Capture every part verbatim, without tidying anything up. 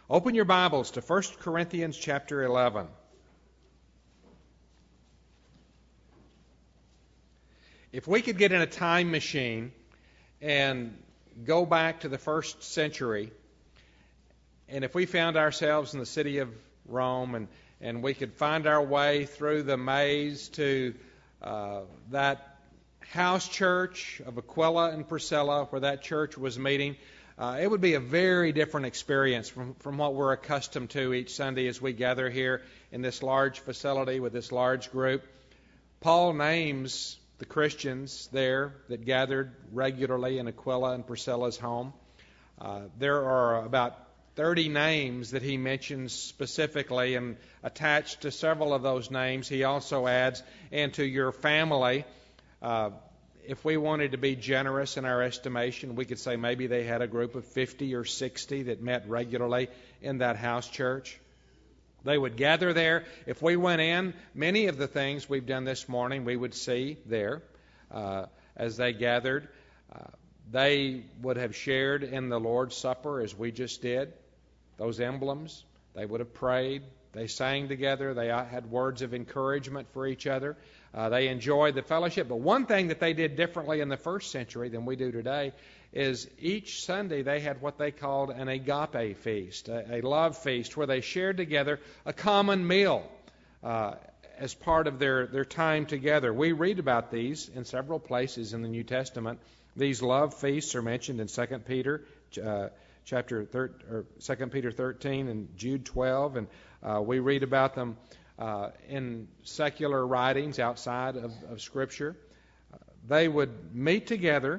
Open your Bibles to First Corinthians chapter eleven. If we could get in a time machine and go back to the first century, and if we found ourselves in the city of Rome and, and we could find our way through the maze to uh, that house church of Aquila and Priscilla where that church was meeting, Uh, it would be a very different experience from, from what we're accustomed to each Sunday as we gather here in this large facility with this large group. Paul names the Christians there that gathered regularly in Aquila and Priscilla's home. Uh, there are about thirty names that he mentions specifically, and attached to several of those names he also adds, and to your family. Uh, If we wanted to be generous in our estimation, we could say maybe they had a group of fifty or sixty that met regularly in that house church. They would gather there. If we went in, many of the things we've done this morning we would see there uh, as they gathered. Uh, they would have shared in the Lord's Supper as we just did. Those emblems, they would have prayed. They sang together. They had words of encouragement for each other. Uh, they enjoyed the fellowship. But one thing that they did differently in the first century than we do today is each Sunday they had what they called an agape feast, a, a love feast, where they shared together a common meal uh, as part of their, their time together. We read about these in several places in the New Testament. These love feasts are mentioned in Second Peter uh, chapter thir- or Second Peter thirteen and Jude twelve, and uh, we read about them Uh, in secular writings outside of, of Scripture. Uh, they would meet together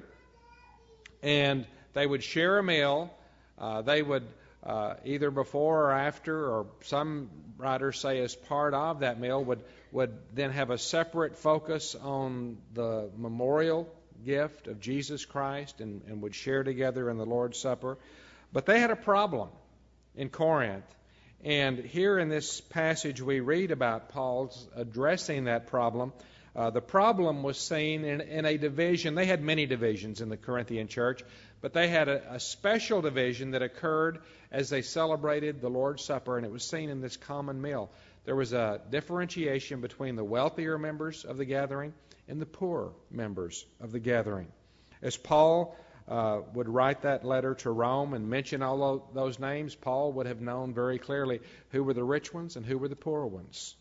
and they would share a meal. Uh, they would uh, either before or after, or some writers say as part of that meal, would, would then have a separate focus on the memorial gift of Jesus Christ and, and would share together in the Lord's Supper. But they had a problem in Corinth. And here in this passage we read about Paul's addressing that problem. Uh, the problem was seen in, in a division. They had many divisions in the Corinthian church, but they had a, a special division that occurred as they celebrated the Lord's Supper, and it was seen in this common meal. There was a differentiation between the wealthier members of the gathering and the poorer members of the gathering. As Paul Uh, would write that letter to Rome and mention all those names, Paul would have known very clearly who were the rich ones and who were the poor ones.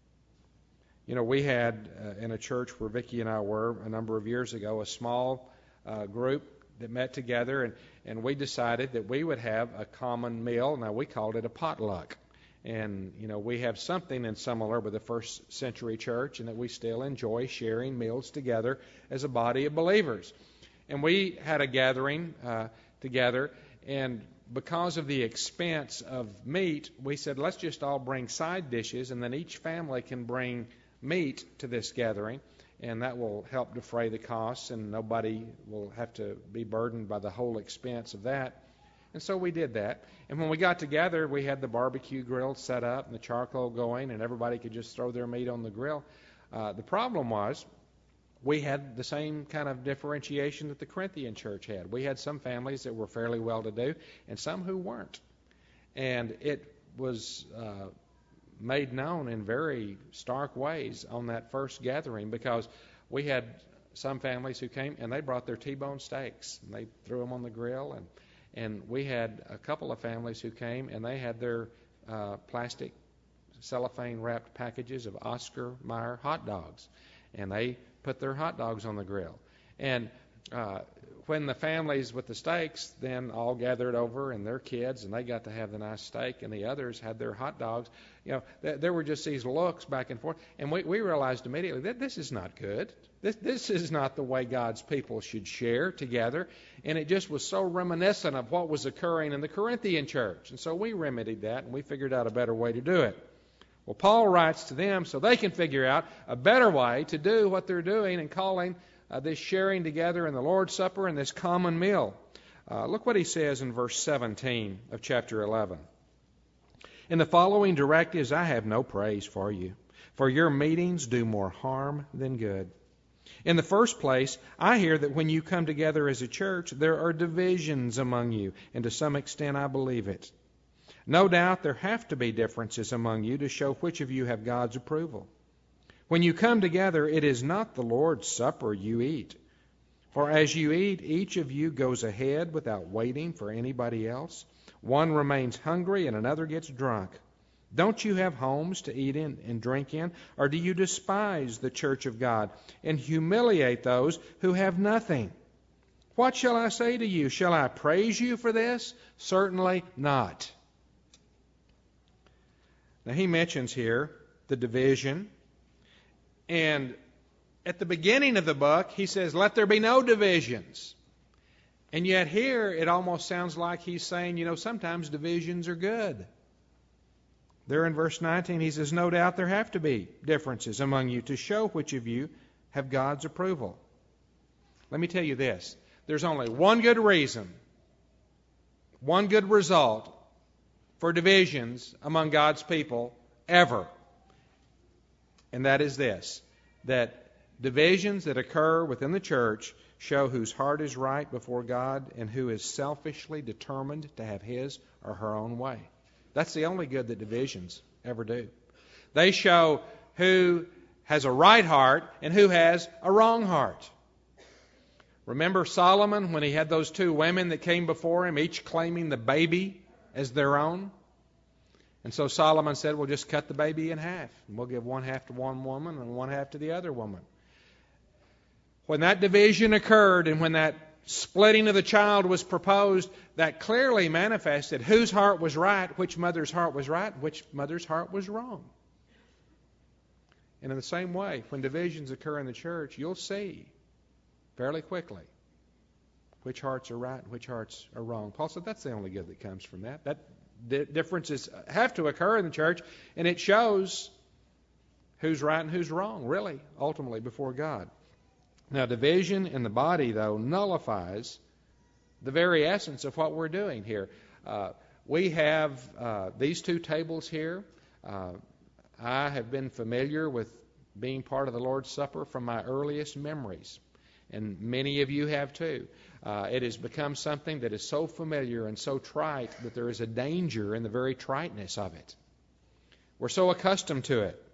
You know, we had uh, in a church where Vicki and I were a number of years ago, a small uh, group that met together, and, and we decided that we would have a common meal. Now, we called it a potluck. And, you know, we have something in similar with the first century church, and that we still enjoy sharing meals together as a body of believers. And we had a gathering uh, together, and because of the expense of meat, we said, let's just all bring side dishes, and then each family can bring meat to this gathering, and that will help defray the costs, and nobody will have to be burdened by the whole expense of that. And so we did that. And when we got together, we had the barbecue grill set up and the charcoal going, and everybody could just throw their meat on the grill. Uh, the problem was, we had the same kind of differentiation that the Corinthian church had. We had some families that were fairly well-to-do and some who weren't. And it was uh, made known in very stark ways on that first gathering, because we had some families who came and they brought their T-bone steaks and they threw them on the grill. And, and we had a couple of families who came and they had their uh, plastic cellophane-wrapped packages of Oscar Mayer hot dogs. And they put their hot dogs on the grill. And uh, when the families with the steaks then all gathered over, and their kids, and they got to have the nice steak, and the others had their hot dogs, you know, th- there were just these looks back and forth. And we, we realized immediately that this is not good. This, this is not the way God's people should share together. And it just was so reminiscent of what was occurring in the Corinthian church. And so we remedied that, and we figured out a better way to do it. Well, Paul writes to them so they can figure out a better way to do what they're doing and calling uh, this sharing together in the Lord's Supper and this common meal. Uh, look what he says in verse seventeen of chapter eleven. In the following directives I have no praise for you, for your meetings do more harm than good. In the first place, I hear that when you come together as a church, there are divisions among you, and to some extent I believe it. No doubt there have to be differences among you to show which of you have God's approval. When you come together, it is not the Lord's Supper you eat. For as you eat, each of you goes ahead without waiting for anybody else. One remains hungry and another gets drunk. Don't you have homes to eat in and drink in? Or do you despise the church of God and humiliate those who have nothing? What shall I say to you? Shall I praise you for this? Certainly not. Now he mentions here the division. And at the beginning of the book, he says, let there be no divisions. And yet here, it almost sounds like he's saying, you know, sometimes divisions are good. There in verse nineteen, he says, no doubt there have to be differences among you to show which of you have God's approval. Let me tell you this. There's only one good reason, one good result for divisions among God's people ever. And that is this, that divisions that occur within the church show whose heart is right before God and who is selfishly determined to have his or her own way. That's the only good that divisions ever do. They show who has a right heart and who has a wrong heart. Remember Solomon when he had those two women that came before him, each claiming the baby as their own? And so Solomon said, well, just cut the baby in half. And we'll give one half to one woman and one half to the other woman. When that division occurred and when that splitting of the child was proposed, that clearly manifested whose heart was right, which mother's heart was right, which mother's heart was wrong. And in the same way, when divisions occur in the church, you'll see fairly quickly which hearts are right and which hearts are wrong. Paul said that's the only good that comes from that. That di- differences have to occur in the church, and it shows who's right and who's wrong, really, ultimately, before God. Now, division in the body, though, nullifies the very essence of what we're doing here. Uh, we have uh, these two tables here. Uh, I have been familiar with being part of the Lord's Supper from my earliest memories, and many of you have too. Uh, it has become something that is so familiar and so trite that there is a danger in the very triteness of it. We're so accustomed to it.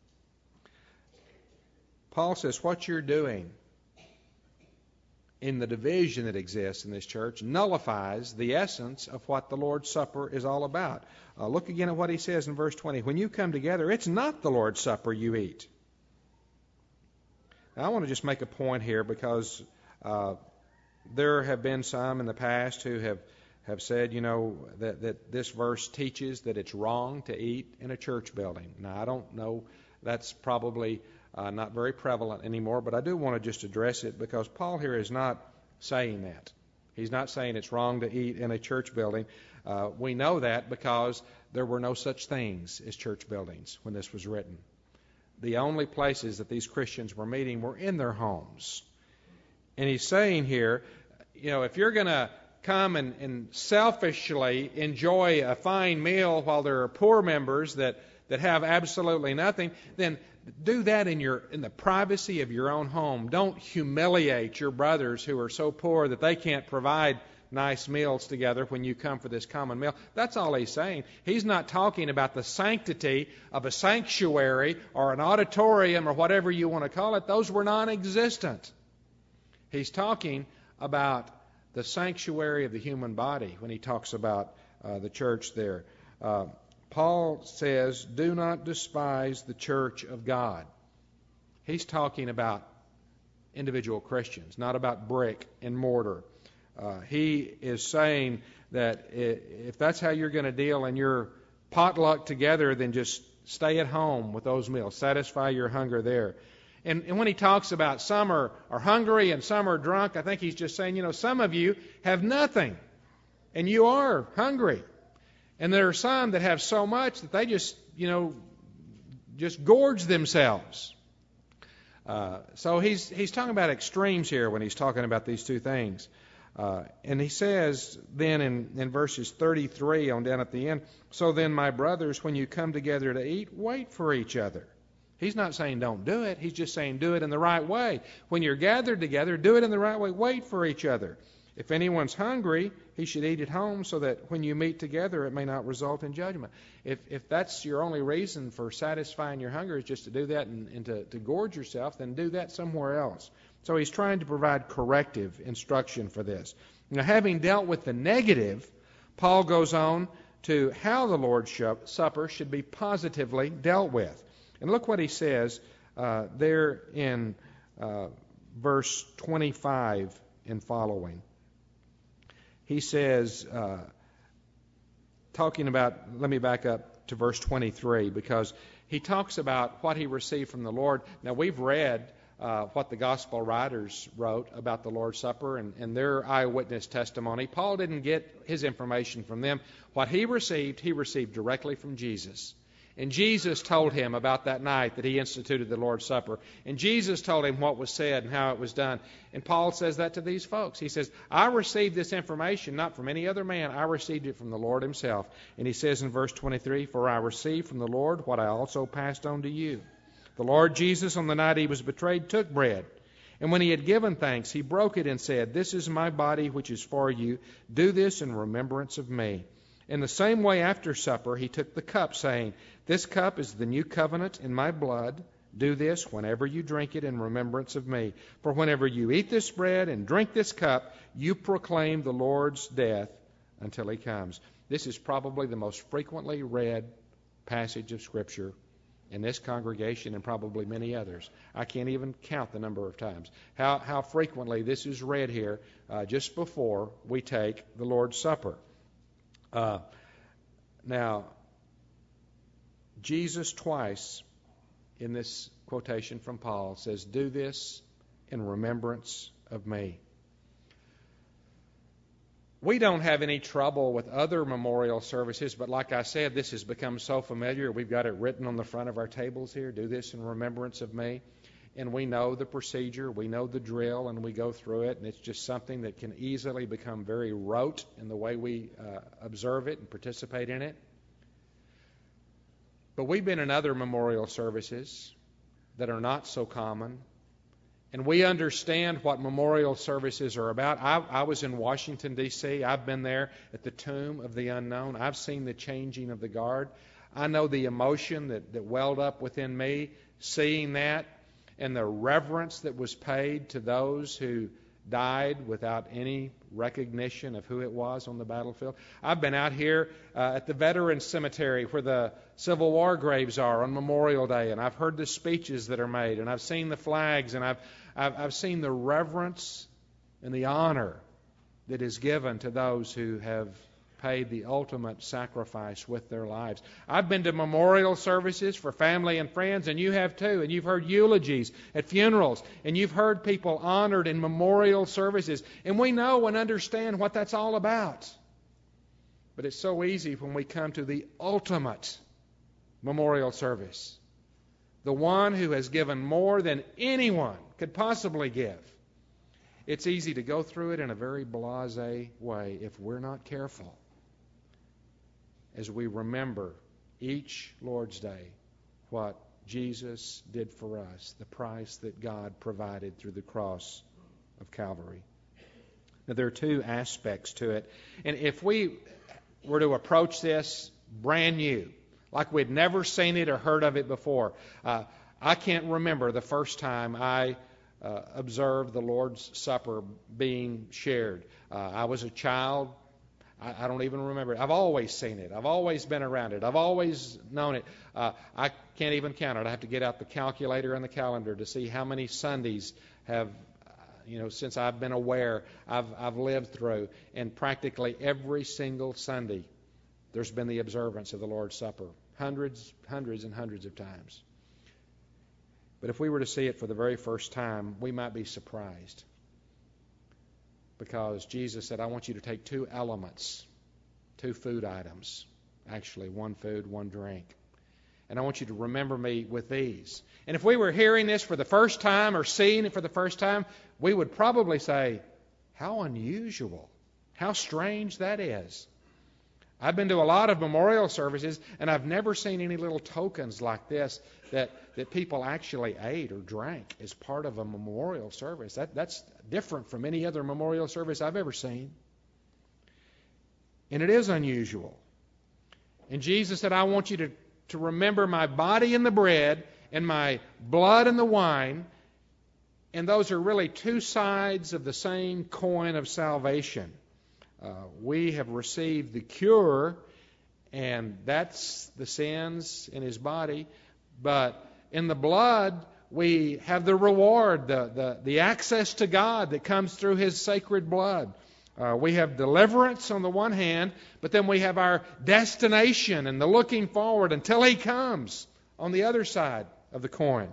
Paul says, what you're doing in the division that exists in this church nullifies the essence of what the Lord's Supper is all about. Uh, look again at what he says in verse twenty. When you come together, it's not the Lord's Supper you eat. Now, I want to just make a point here because uh, there have been some in the past who have, have said, you know, that, that this verse teaches that it's wrong to eat in a church building. Now, I don't know. That's probably Uh, not very prevalent anymore, but I do want to just address it because Paul here is not saying that. He's not saying it's wrong to eat in a church building. Uh, we know that because there were no such things as church buildings when this was written. The only places that these Christians were meeting were in their homes. And he's saying here, you know, if you're going to come and, and selfishly enjoy a fine meal while there are poor members that, that have absolutely nothing, then do that in your in the privacy of your own home. Don't humiliate your brothers who are so poor that they can't provide nice meals together when you come for this common meal. That's all he's saying. He's not talking about the sanctity of a sanctuary or an auditorium or whatever you want to call it. Those were non-existent. He's talking about the sanctuary of the human body when he talks about uh, the church there. Uh, Paul says, do not despise the church of God. He's talking about individual Christians, not about brick and mortar. Uh, he is saying that if that's how you're going to deal in your potluck together, then just stay at home with those meals. Satisfy your hunger there. And, and when he talks about some are, are hungry and some are drunk, I think he's just saying, you know, some of you have nothing and you are hungry. And there are some that have so much that they just, you know, just gorge themselves. Uh, so he's he's talking about extremes here when he's talking about these two things. Uh, and he says then in, in verses thirty-three on down at the end, so then, my brothers, when you come together to eat, wait for each other. He's not saying don't do it. He's just saying do it in the right way. When you're gathered together, do it in the right way. Wait for each other. If anyone's hungry, he should eat at home so that when you meet together it may not result in judgment. If if that's your only reason for satisfying your hunger is just to do that and, and to, to gorge yourself, then do that somewhere else. So he's trying to provide corrective instruction for this. Now, having dealt with the negative, Paul goes on to how the Lord's Supper should be positively dealt with. And look what he says uh, there in uh, verse twenty-five and following. He says, uh, talking about, let me back up to verse twenty-three, because he talks about what he received from the Lord. Now, we've read uh, what the gospel writers wrote about the Lord's Supper and, and their eyewitness testimony. Paul didn't get his information from them. What he received, he received directly from Jesus. And Jesus told him about that night that he instituted the Lord's Supper. And Jesus told him what was said and how it was done. And Paul says that to these folks. He says, I received this information not from any other man. I received it from the Lord himself. And he says in verse twenty-three, for I received from the Lord what I also passed on to you. The Lord Jesus, on the night he was betrayed, took bread. And when he had given thanks, he broke it and said, this is my body which is for you. Do this in remembrance of me. In the same way, after supper, he took the cup, saying, this cup is the new covenant in my blood. Do this whenever you drink it in remembrance of me. For whenever you eat this bread and drink this cup, you proclaim the Lord's death until he comes. This is probably the most frequently read passage of Scripture in this congregation and probably many others. I can't even count the number of times. How, how frequently this is read here uh, just before we take the Lord's Supper. Uh, now, Jesus twice in this quotation from Paul says, do this in remembrance of me. We don't have any trouble with other memorial services, but like I said, this has become so familiar. We've got it written on the front of our tables here, do this in remembrance of me. And we know the procedure, we know the drill, and we go through it, and it's just something that can easily become very rote in the way we uh, observe it and participate in it. But we've been in other memorial services that are not so common, and we understand what memorial services are about. I, I was in Washington, D C I've been there at the Tomb of the Unknown. I've seen the changing of the guard. I know the emotion that, that welled up within me seeing that, and the reverence that was paid to those who died without any recognition of who it was on the battlefield. I've been out here uh, at the Veterans Cemetery where the Civil War graves are on Memorial Day, and I've heard the speeches that are made, and I've seen the flags, and I've, I've, I've seen the reverence and the honor that is given to those who have paid the ultimate sacrifice with their lives. I've been to memorial services for family and friends, and you have too, and you've heard eulogies at funerals, and you've heard people honored in memorial services, and we know and understand what that's all about. But it's so easy when we come to the ultimate memorial service, the one who has given more than anyone could possibly give. It's easy to go through it in a very blasé way if we're not careful as we remember each Lord's Day what Jesus did for us, the price that God provided through the cross of Calvary. Now, there are two aspects to it. And if we were to approach this brand new, like we'd never seen it or heard of it before, uh, I can't remember the first time I uh, observed the Lord's Supper being shared. Uh, I was a child. I don't even remember it. I've always seen it. I've always been around it. I've always known it. Uh, I can't even count it. I have to get out the calculator and the calendar to see how many Sundays have, uh, you know, since I've been aware, I've, I've lived through. And practically every single Sunday, there's been the observance of the Lord's Supper. Hundreds, hundreds and hundreds of times. But if we were to see it for the very first time, we might be surprised. Because Jesus said, I want you to take two elements, two food items, actually one food, one drink. And I want you to remember me with these. And if we were hearing this for the first time or seeing it for the first time, we would probably say, how unusual, how strange that is. I've been to a lot of memorial services, and I've never seen any little tokens like this that, that people actually ate or drank as part of a memorial service. That, that's different from any other memorial service I've ever seen. And it is unusual. And Jesus said, I want you to, to remember my body in the bread and my blood in the wine. And those are really two sides of the same coin of salvation. Uh, we have received the cure, and that's the sins in His body. But in the blood, we have the reward, the, the, the access to God that comes through His sacred blood. Uh, we have deliverance on the one hand, but then we have our destination and the looking forward until He comes on the other side of the coin.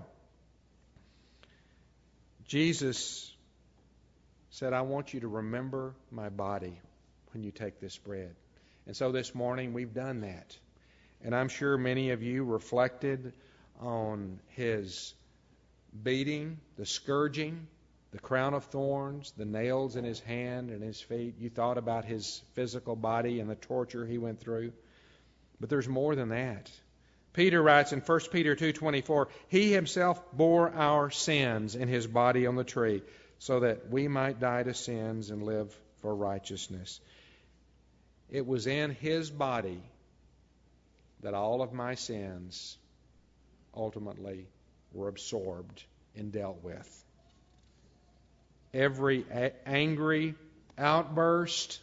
Jesus said, I want you to remember my body when you take this bread. And so this morning we've done that. And I'm sure many of you reflected on His beating, the scourging, the crown of thorns, the nails in His hand and His feet. You thought about His physical body and the torture He went through. But there's more than that. Peter writes in First Peter two twenty-four, He Himself bore our sins in His body on the tree, so that we might die to sins and live for righteousness. It was in His body that all of my sins ultimately were absorbed and dealt with. Every a- angry outburst,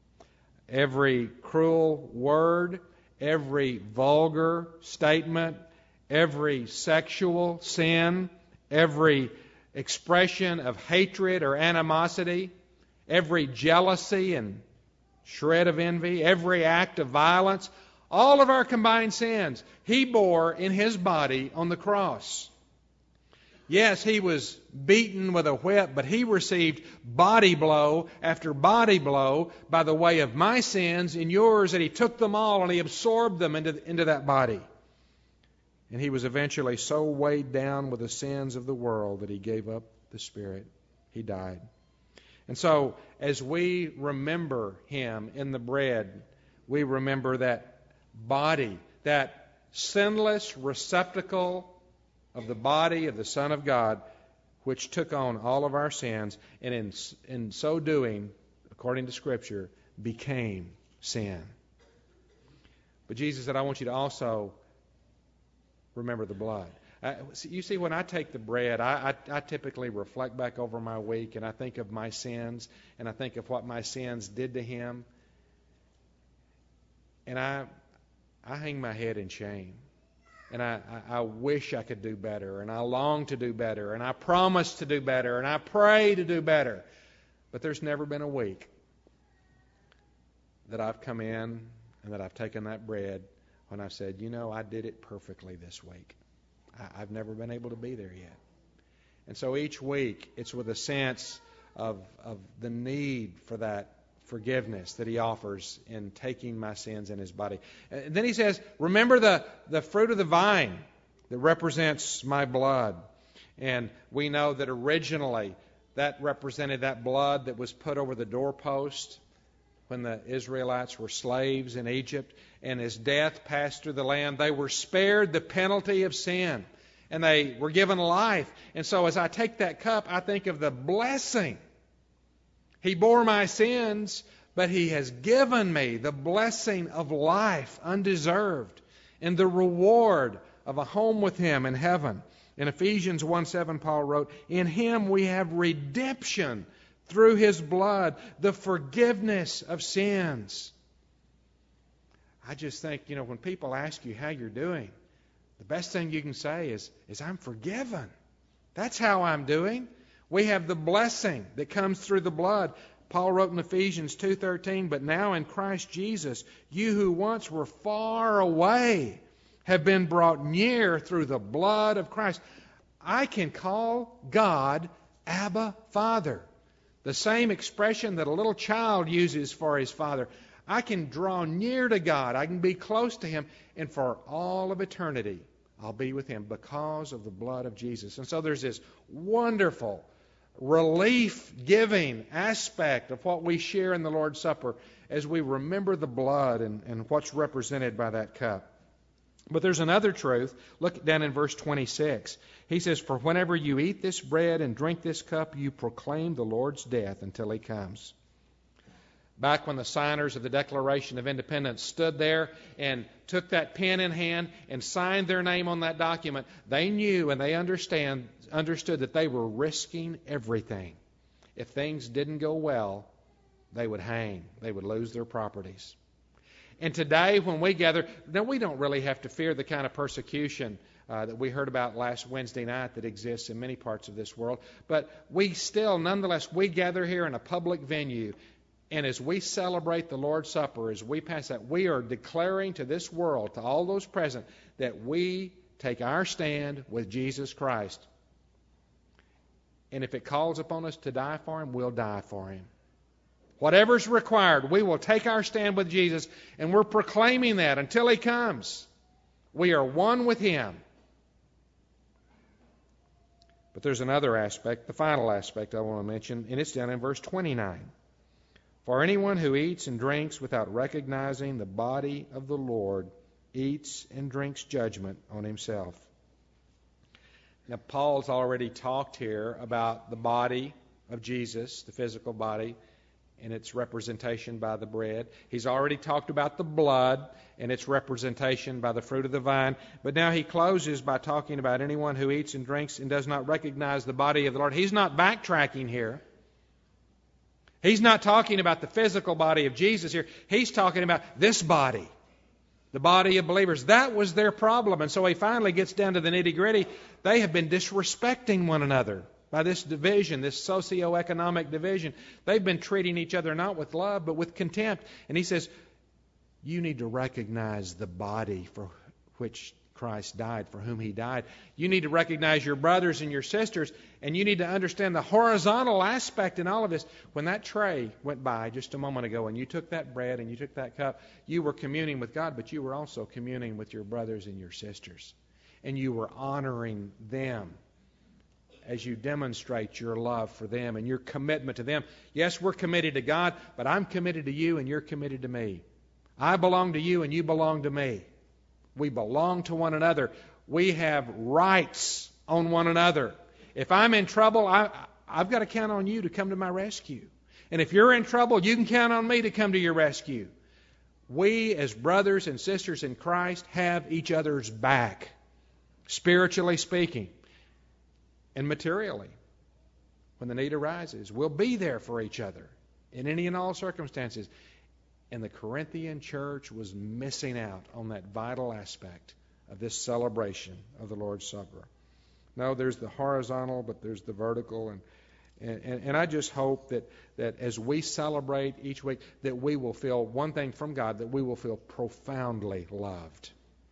every cruel word, every vulgar statement, every sexual sin, every expression of hatred or animosity, every jealousy and shred of envy, every act of violence, all of our combined sins, He bore in His body on the cross. Yes, He was beaten with a whip, but He received body blow after body blow by the way of my sins and yours, and He took them all and He absorbed them into, into that body. And He was eventually so weighed down with the sins of the world that He gave up the Spirit. He died. And so, as we remember Him in the bread, we remember that body, that sinless receptacle of the body of the Son of God, which took on all of our sins, and in, in so doing, according to Scripture, became sin. But Jesus said, I want you to also remember the blood. Uh, you see, when I take the bread, I, I, I typically reflect back over my week, and I think of my sins, and I think of what my sins did to Him. And I, I hang my head in shame. And I, I, I wish I could do better, and I long to do better, and I promise to do better, and I pray to do better. But there's never been a week that I've come in and that I've taken that bread when I've said, you know, I did it perfectly this week. I, I've never been able to be there yet. And so each week, it's with a sense of, of the need for that forgiveness that He offers in taking my sins in His body. And then He says, remember the, the fruit of the vine that represents my blood. And we know that originally that represented that blood that was put over the doorpost when the Israelites were slaves in Egypt. And as death passed through the land, they were spared the penalty of sin. And they were given life. And so as I take that cup, I think of the blessing. He bore my sins, but He has given me the blessing of life undeserved and the reward of a home with Him in heaven. In Ephesians one seven, Paul wrote, in Him we have redemption through His blood, the forgiveness of sins. I just think, you know, when people ask you how you're doing, the best thing you can say is, is I'm forgiven. That's how I'm doing. We have the blessing that comes through the blood. Paul wrote in Ephesians two thirteen, but now in Christ Jesus, you who once were far away have been brought near through the blood of Christ. I can call God Abba, Father. The same expression that a little child uses for his father. I can draw near to God. I can be close to Him. And for all of eternity, I'll be with Him because of the blood of Jesus. And so there's this wonderful relief-giving aspect of what we share in the Lord's Supper as we remember the blood and, and what's represented by that cup. But there's another truth. Look down in verse twenty-six. He says, for whenever you eat this bread and drink this cup, you proclaim the Lord's death until He comes. Back when the signers of the Declaration of Independence stood there and took that pen in hand and signed their name on that document, they knew and they understand, understood that they were risking everything. If things didn't go well, they would hang. They would lose their properties. And today, when we gather, now we don't really have to fear the kind of persecution uh, that we heard about last Wednesday night that exists in many parts of this world. But we still, nonetheless, we gather here in a public venue. And as we celebrate the Lord's Supper, as we pass that, we are declaring to this world, to all those present, that we take our stand with Jesus Christ. And if it calls upon us to die for Him, we'll die for Him. Whatever's required, we will take our stand with Jesus, and we're proclaiming that until He comes. We are one with Him. But there's another aspect, the final aspect I want to mention, and it's down in verse twenty-nine. For anyone who eats and drinks without recognizing the body of the Lord eats and drinks judgment on himself. Now, Paul's already talked here about the body of Jesus, the physical body, and its representation by the bread. He's already talked about the blood and its representation by the fruit of the vine. But now he closes by talking about anyone who eats and drinks and does not recognize the body of the Lord. He's not backtracking here. He's not talking about the physical body of Jesus here. He's talking about this body, the body of believers. That was their problem. And so he finally gets down to the nitty-gritty. They have been disrespecting one another by this division, this socioeconomic division. They've been treating each other not with love, but with contempt. And he says, you need to recognize the body for which Christ died, for whom He died. You need to recognize your brothers and your sisters, and you need to understand the horizontal aspect in all of this. When that tray went by just a moment ago, and you took that bread and you took that cup, you were communing with God, but you were also communing with your brothers and your sisters. And you were honoring them as you demonstrate your love for them and your commitment to them. Yes, we're committed to God, but I'm committed to you and you're committed to me. I belong to you and you belong to me. We belong to one another. We have rights on one another. If I'm in trouble, I, I've got to count on you to come to my rescue. And if you're in trouble, you can count on me to come to your rescue. We, as brothers and sisters in Christ, have each other's back, spiritually speaking, and materially. When the need arises, we'll be there for each other in any and all circumstances. And the Corinthian church was missing out on that vital aspect of this celebration of the Lord's Supper. No, there's the horizontal, but there's the vertical. And, and, and I just hope that, that as we celebrate each week, that we will feel one thing from God, that we will feel profoundly loved.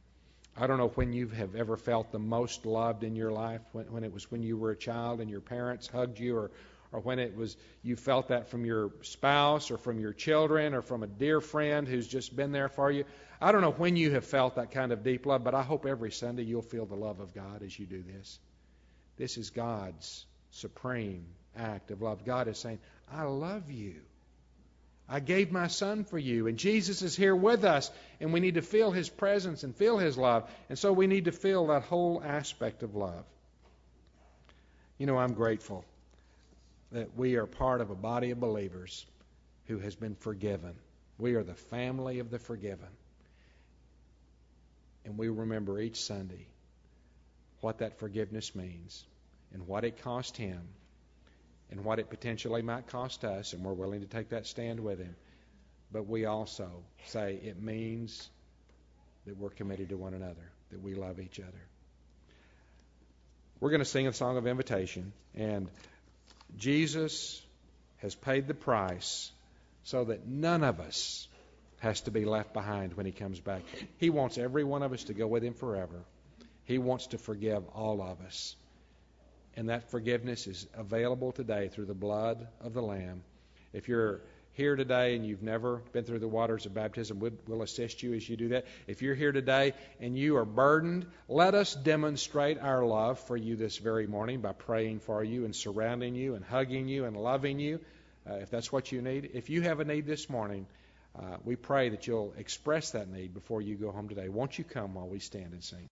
I don't know when you have ever felt the most loved in your life, when, when it was when you were a child and your parents hugged you, or or when it was you felt that from your spouse or from your children or from a dear friend who's just been there for you. I don't know when you have felt that kind of deep love, but I hope every Sunday you'll feel the love of God as you do this. This is God's supreme act of love. God is saying, I love you. I gave my Son for you, and Jesus is here with us, and we need to feel His presence and feel His love, and so we need to feel that whole aspect of love. You know, I'm grateful that we are part of a body of believers who has been forgiven. We are the family of the forgiven. And we remember each Sunday what that forgiveness means and what it cost Him and what it potentially might cost us, and we're willing to take that stand with Him. But we also say it means that we're committed to one another, that we love each other. We're going to sing a song of invitation, and Jesus has paid the price so that none of us has to be left behind when He comes back. He wants every one of us to go with Him forever. He wants to forgive all of us. And that forgiveness is available today through the blood of the Lamb. If you're here today and you've never been through the waters of baptism, we'll assist you as you do that. If you're here today and you are burdened, let us demonstrate our love for you this very morning by praying for you and surrounding you and hugging you and loving you, uh, if that's what you need. If you have a need this morning, uh, we pray that you'll express that need before you go home today. Won't you come while we stand and sing?